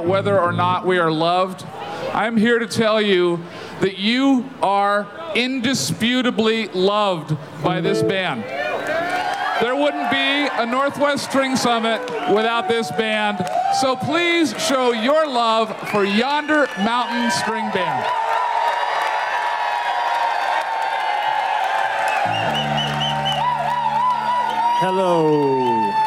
about whether or not we are loved, I'm here to tell you that you are indisputably loved by this band. There wouldn't be a Northwest String Summit without this band, so please show your love for Yonder Mountain String Band. Hello.